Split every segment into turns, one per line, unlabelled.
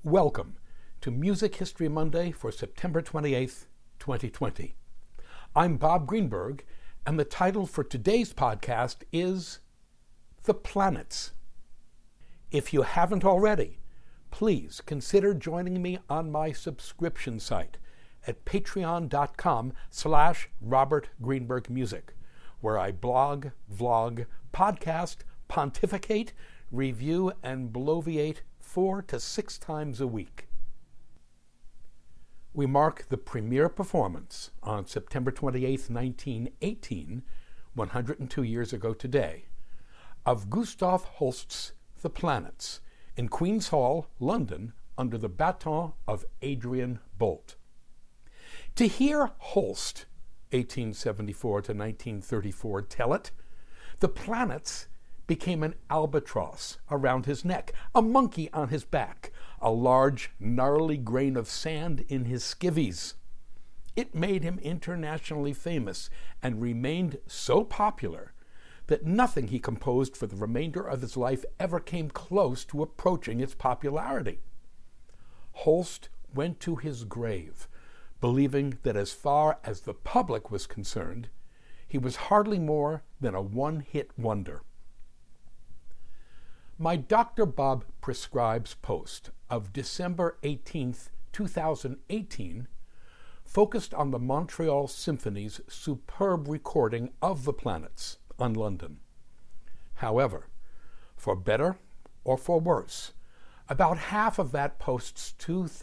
Welcome to Music History Monday for September 28th, 2020. I'm Bob Greenberg, and the title for today's podcast is The Planets. If you haven't already, please consider joining me on my subscription site at patreon.com/RobertGreenbergMusic, where I blog, vlog, podcast, pontificate, review, and bloviate 4 to 6 times a week. We mark the premiere performance on September 28, 1918, 102 years ago today, of Gustav Holst's The Planets in Queen's Hall, London, under the baton of Adrian Boult. To hear Holst, 1874 to 1934, tell it, the planets became an albatross around his neck, a monkey on his back, a large, gnarly grain of sand in his skivvies. It made him internationally famous and remained so popular that nothing he composed for the remainder of his life ever came close to approaching its popularity. Holst went to his grave believing that as far as the public was concerned, he was hardly more than a one-hit wonder. My Dr. Bob Prescribes post of December 18, 2018, focused on the Montreal Symphony's superb recording of The Planets on London. However, for better or for worse, about half of that post's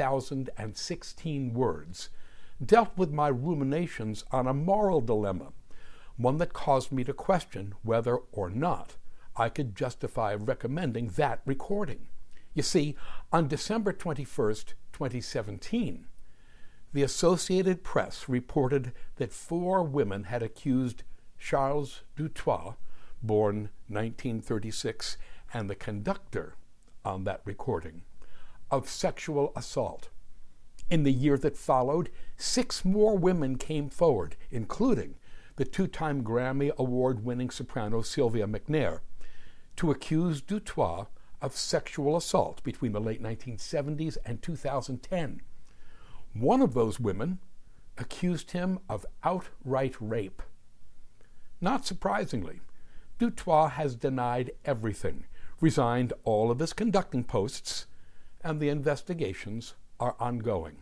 2,016 words dealt with my ruminations on a moral dilemma, one that caused me to question whether or not I could justify recommending that recording. You see, on December 21st, 2017, the Associated Press reported that 4 women had accused Charles Dutoit, born 1936, and the conductor on that recording, of sexual assault. In the year that followed, 6 more women came forward, including the 2-time Grammy Award-winning soprano Sylvia McNair, to accuse Dutoit of sexual assault between the late 1970s and 2010. One of those women accused him of outright rape. Not surprisingly, Dutoit has denied everything, resigned all of his conducting posts, and the investigations are ongoing.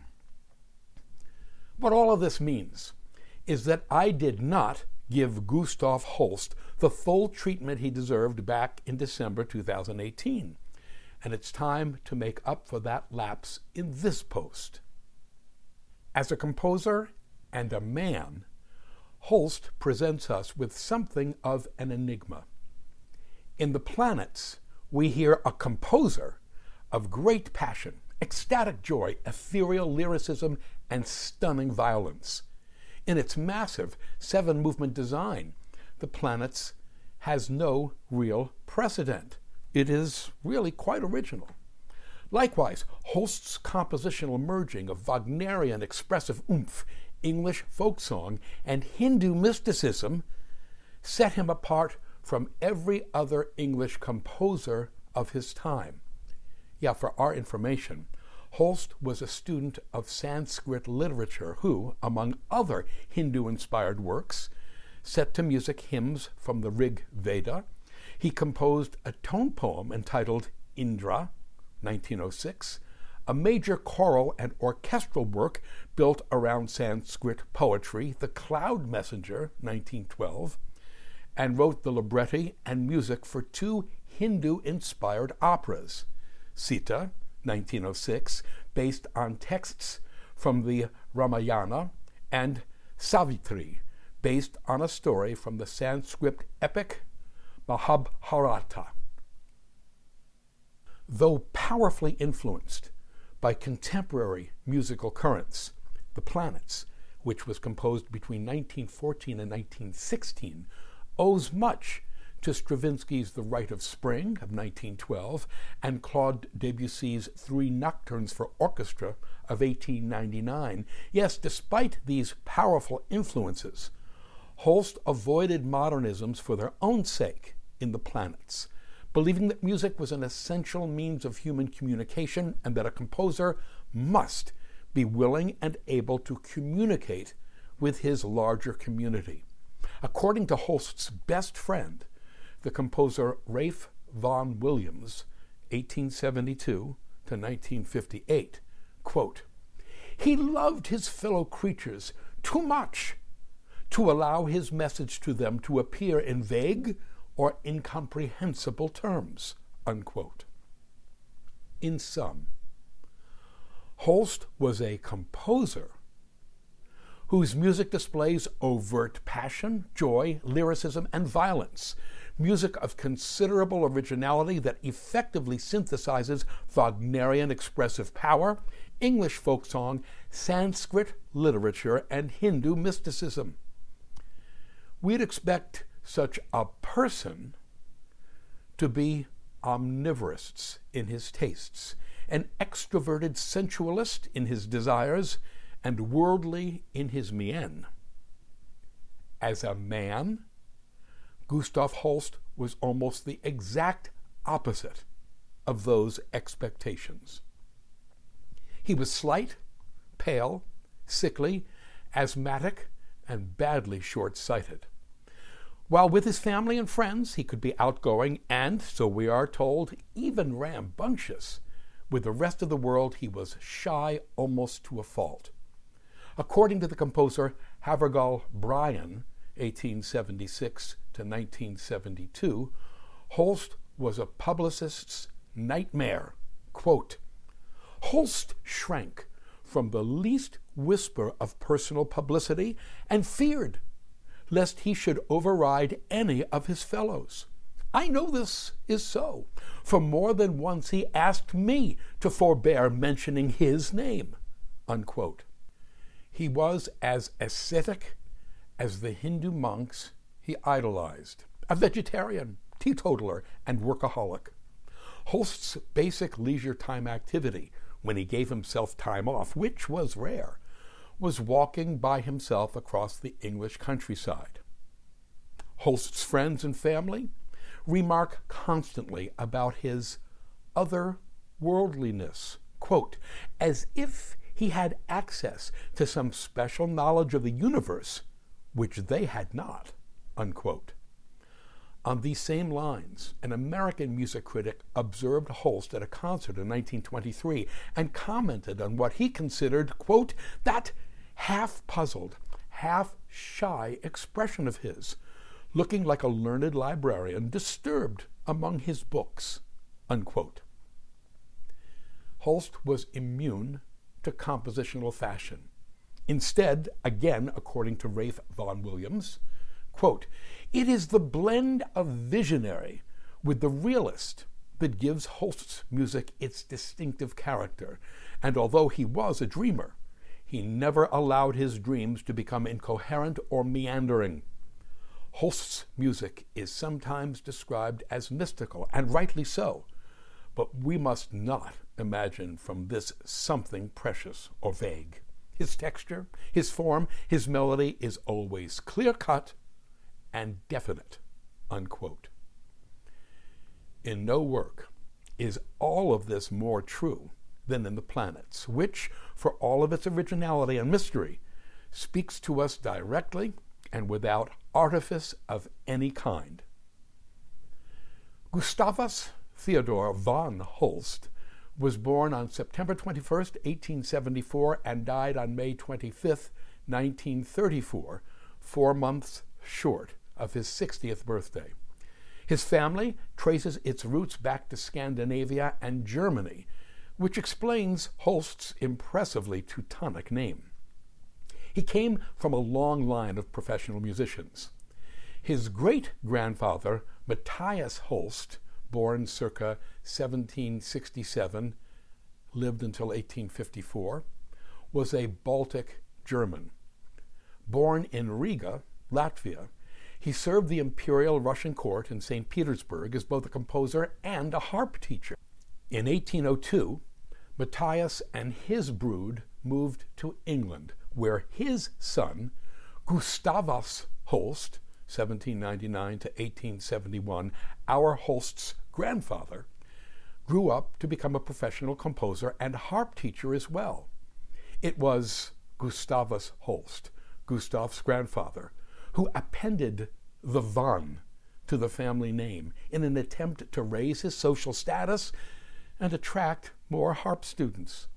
What all of this means is that I did not give Gustav Holst the full treatment he deserved back in December 2018, and it's time to make up for that lapse in this post. As a composer and a man, Holst presents us with something of an enigma. In The Planets, we hear a composer of great passion, ecstatic joy, ethereal lyricism, and stunning violence. In its massive 7-movement design, The Planets has no real precedent. It is really quite original. Likewise, Holst's compositional merging of Wagnerian expressive oomph, English folk song, and Hindu mysticism set him apart from every other English composer of his time. Yeah, for our information, Holst was a student of Sanskrit literature who, among other Hindu-inspired works, set to music hymns from the Rig Veda. He composed a tone poem entitled Indra, 1906, a major choral and orchestral work built around Sanskrit poetry, The Cloud Messenger, 1912, and wrote the libretti and music for 2 Hindu-inspired operas, Sita, 1906, based on texts from the Ramayana, and Savitri, based on a story from the Sanskrit epic Mahabharata. Though powerfully influenced by contemporary musical currents, The Planets, which was composed between 1914 and 1916, owes much to Stravinsky's The Rite of Spring of 1912 and Claude Debussy's 3 Nocturnes for Orchestra of 1899. Yes, despite these powerful influences, Holst avoided modernisms for their own sake in The Planets, believing that music was an essential means of human communication and that a composer must be willing and able to communicate with his larger community. According to Holst's best friend, the composer Ralph Vaughan Williams, 1872 to 1958, quote, "He loved his fellow creatures too much to allow his message to them to appear in vague or incomprehensible terms," unquote. In sum, Holst was a composer whose music displays overt passion, joy, lyricism, and violence, music of considerable originality that effectively synthesizes Wagnerian expressive power, English folk song, Sanskrit literature, and Hindu mysticism. We'd expect such a person to be omnivorous in his tastes, an extroverted sensualist in his desires, and worldly in his mien. As a man, Gustav Holst was almost the exact opposite of those expectations. He was slight, pale, sickly, asthmatic, and badly short-sighted. While with his family and friends, he could be outgoing and, so we are told, even rambunctious. With the rest of the world, he was shy almost to a fault. According to the composer Havergal Brian, 1876 to 1972, Holst was a publicist's nightmare. Quote, "Holst shrank from the least whisper of personal publicity and feared lest he should override any of his fellows. I know this is so, for more than once he asked me to forbear mentioning his name," unquote. He was as ascetic as the Hindu monks he idolized, a vegetarian, teetotaler, and workaholic. Holst's basic leisure time activity, when he gave himself time off, which was rare, was walking by himself across the English countryside. Holst's friends and family remark constantly about his otherworldliness, quote, "as if he had access to some special knowledge of the universe, which they had not," unquote. On these same lines, an American music critic observed Holst at a concert in 1923 and commented on what he considered, quote, "that half-puzzled, half-shy expression of his, looking like a learned librarian disturbed among his books," unquote. Holst was immune to compositional fashion. Instead, again, according to Ralph Vaughan Williams, quote, "it is the blend of visionary with the realist that gives Holst's music its distinctive character, and although he was a dreamer, he never allowed his dreams to become incoherent or meandering. Holst's music is sometimes described as mystical, and rightly so, but we must not imagine from this something precious or vague. His texture, his form, his melody is always clear-cut and definite," unquote. In no work is all of this more true than in the Planets, which, for all of its originality and mystery, speaks to us directly and without artifice of any kind. Gustavus Theodor von Holst was born on September 21st, 1874, and died on May 25th, 1934, 4 months short of his 60th birthday. His family traces its roots back to Scandinavia and Germany, which explains Holst's impressively Teutonic name. He came from a long line of professional musicians. His great-grandfather, Matthias Holst, born circa 1767, lived until 1854, was a Baltic German. Born in Riga, Latvia, he served the Imperial Russian court in St. Petersburg as both a composer and a harp teacher. In 1802, Matthias and his brood moved to England, where his son, Gustavus Holst, 1799 to 1871, our Holst's grandfather, grew up to become a professional composer and harp teacher as well. It was Gustavus Holst, Gustav's grandfather, who appended the von to the family name in an attempt to raise his social status and attract more harp students.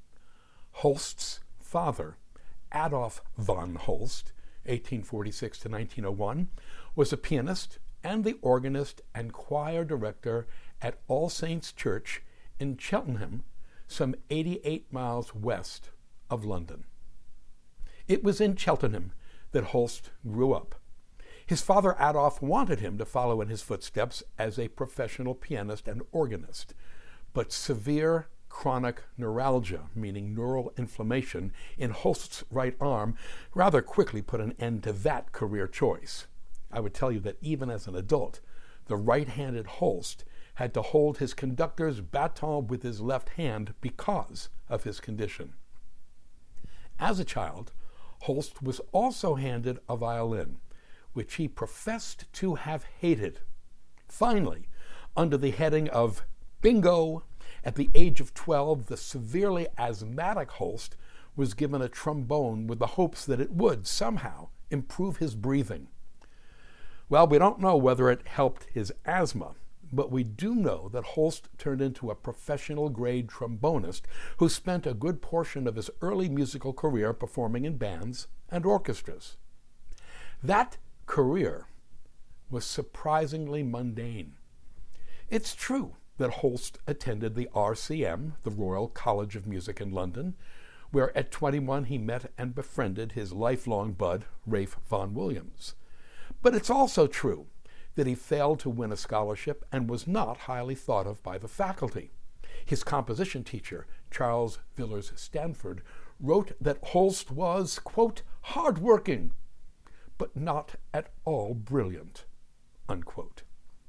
Holst's father, Adolf von Holst, 1846 to 1901, was a pianist and the organist and choir director at All Saints Church in Cheltenham, some 88 miles west of London. It was in Cheltenham that Holst grew up. His father Adolf wanted him to follow in his footsteps as a professional pianist and organist, but severe chronic neuralgia, meaning neural inflammation, in Holst's right arm rather quickly put an end to that career choice. I would tell you that even as an adult, the right-handed Holst had to hold his conductor's baton with his left hand because of his condition. As a child, Holst was also handed a violin, which he professed to have hated. Finally, under the heading of bingo, at the age of 12, the severely asthmatic Holst was given a trombone with the hopes that it would somehow improve his breathing. Well, we don't know whether it helped his asthma, but we do know that Holst turned into a professional-grade trombonist who spent a good portion of his early musical career performing in bands and orchestras. That career was surprisingly mundane. It's true that Holst attended the RCM, the Royal College of Music in London, where at 21 he met and befriended his lifelong bud, Ralph Vaughan Williams. But it's also true that he failed to win a scholarship and was not highly thought of by the faculty. His composition teacher, Charles Villers Stanford, wrote that Holst was, quote, hard-working, but not at all brilliant, unquote.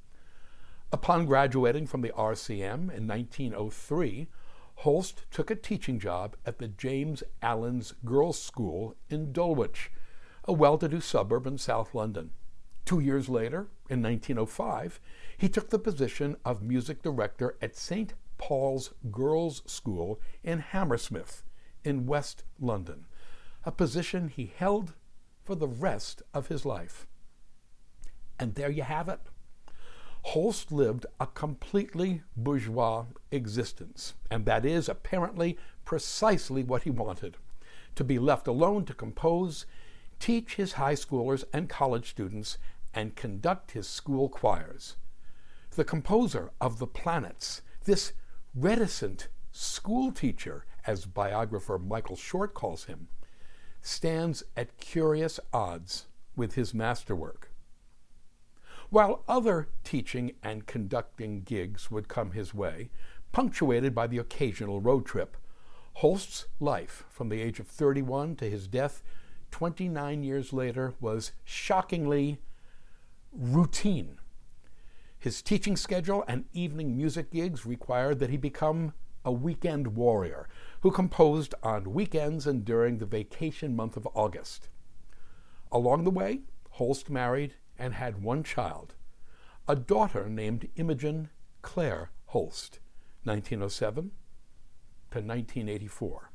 Upon graduating from the RCM in 1903, Holst took a teaching job at the James Allen's Girls' School in Dulwich, a well-to-do suburb in South London. 2 years later, in 1905, he took the position of music director at St. Paul's Girls' School in Hammersmith, in West London, a position he held for the rest of his life. And there you have it. Holst lived a completely bourgeois existence, and that is apparently precisely what he wanted, to be left alone to compose, teach his high schoolers and college students, and conduct his school choirs. The composer of The Planets, this reticent school teacher, as biographer Michael Short calls him, stands at curious odds with his masterwork. While other teaching and conducting gigs would come his way, punctuated by the occasional road trip, Holst's life from the age of 31 to his death 29 years later was shockingly routine. His teaching schedule and evening music gigs required that he become a weekend warrior who composed on weekends and during the vacation month of August. Along the way, Holst married and had one child, a daughter named Imogen Claire Holst, 1907 to 1984.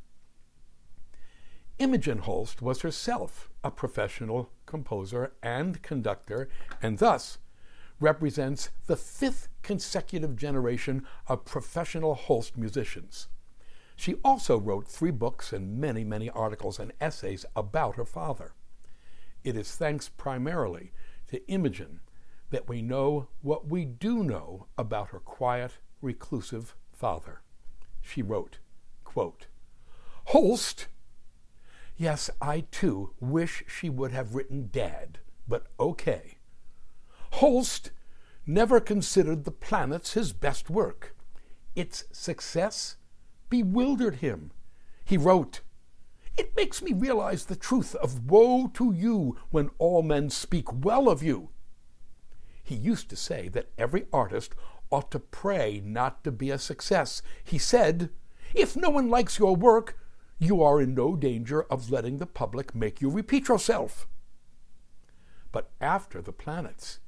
Imogen Holst was herself a professional composer and conductor, and thus represents the 5th consecutive generation of professional Holst musicians. She also wrote 3 books and many, many articles and essays about her father. It is thanks primarily to Imogen that we know what we do know about her quiet, reclusive father. She wrote, quote, Holst, yes, I too wish she would have written Dad, but okay. Holst never considered The Planets his best work. Its success bewildered him. He wrote, It makes me realize the truth of woe to you when all men speak well of you. He used to say that every artist ought to pray not to be a success. He said, If no one likes your work, you are in no danger of letting the public make you repeat yourself. But after The Planets,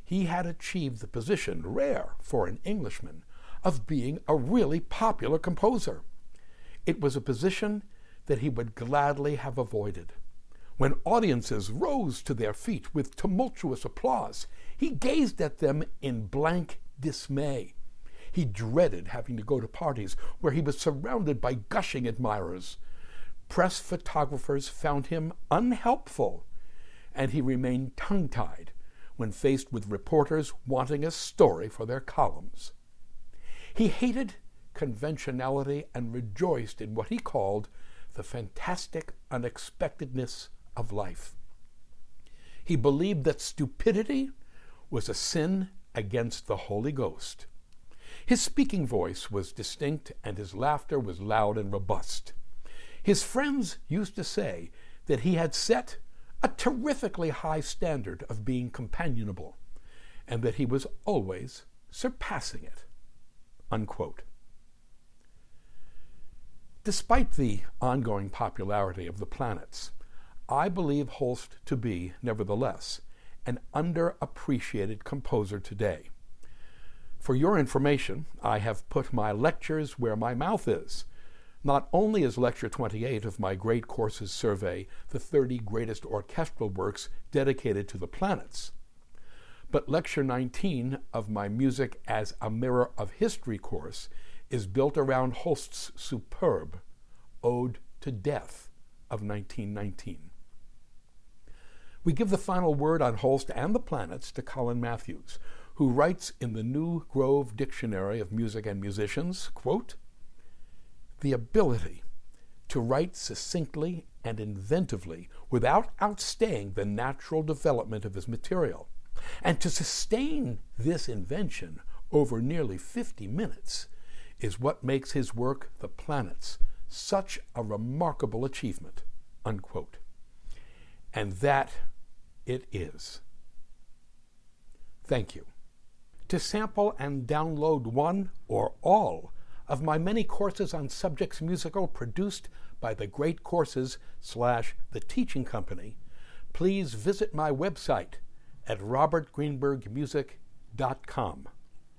he had achieved the position, rare for an Englishman, of being a really popular composer. It was a position that he would gladly have avoided. When audiences rose to their feet with tumultuous applause, he gazed at them in blank dismay. He dreaded having to go to parties where he was surrounded by gushing admirers. Press photographers found him unhelpful, and he remained tongue-tied when faced with reporters wanting a story for their columns. He hated conventionality and rejoiced in what he called the fantastic unexpectedness of life. He believed that stupidity was a sin against the Holy Ghost. His speaking voice was distinct and his laughter was loud and robust. His friends used to say that he had set a terrifically high standard of being companionable and that he was always surpassing it. Unquote. Despite the ongoing popularity of the Planets, I believe Holst to be, nevertheless, an underappreciated composer today. For your information, I have put my lectures where my mouth is. Not only is Lecture 28 of my Great Courses survey the 30 greatest orchestral works dedicated to the planets, but Lecture 19 of my Music as a Mirror of History course is built around Holst's superb Ode to Death of 1919. We give the final word on Holst and the planets to Colin Matthews, who writes in the New Grove Dictionary of Music and Musicians, quote, "The ability to write succinctly and inventively without outstaying the natural development of his material, and to sustain this invention over nearly 50 minutes is what makes his work, The Planets, such a remarkable achievement," unquote. And that it is. Thank you. To sample and download one or all of my many courses on subjects musical produced by the Great Courses / The Teaching Company, please visit my website at robertgreenbergmusic.com.